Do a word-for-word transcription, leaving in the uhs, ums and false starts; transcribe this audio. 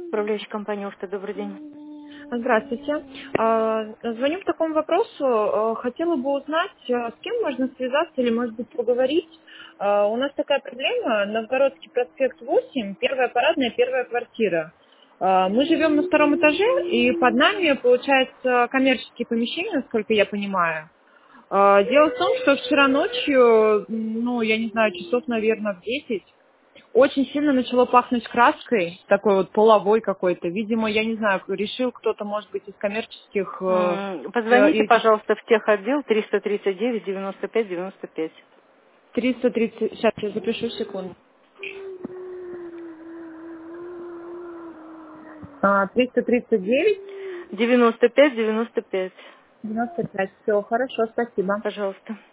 Управляющая компания «Урта», добрый день. Здравствуйте. А, Звоню по такому вопросу. А, Хотела бы узнать, а, с кем можно связаться или, может быть, поговорить. А, У нас такая проблема. Новгородский проспект восемь, первая парадная, первая квартира. А, Мы живем на втором этаже, и под нами, получается, коммерческие помещения, насколько я понимаю. А, Дело в том, что вчера ночью, ну, я не знаю, часов, наверное, в десять, очень сильно начало пахнуть краской, такой вот половой какой-то. Видимо, я не знаю, решил кто-то, может быть, из коммерческих э, М, э, Позвоните, этих пожалуйста, в техотдел триста тридцать девять девяносто пять девяносто пять. триста тридцать. Сейчас я запишу секунду. А, триста тридцать девять девяносто пять девяносто пять. девяносто пять. Все, хорошо, спасибо. Пожалуйста.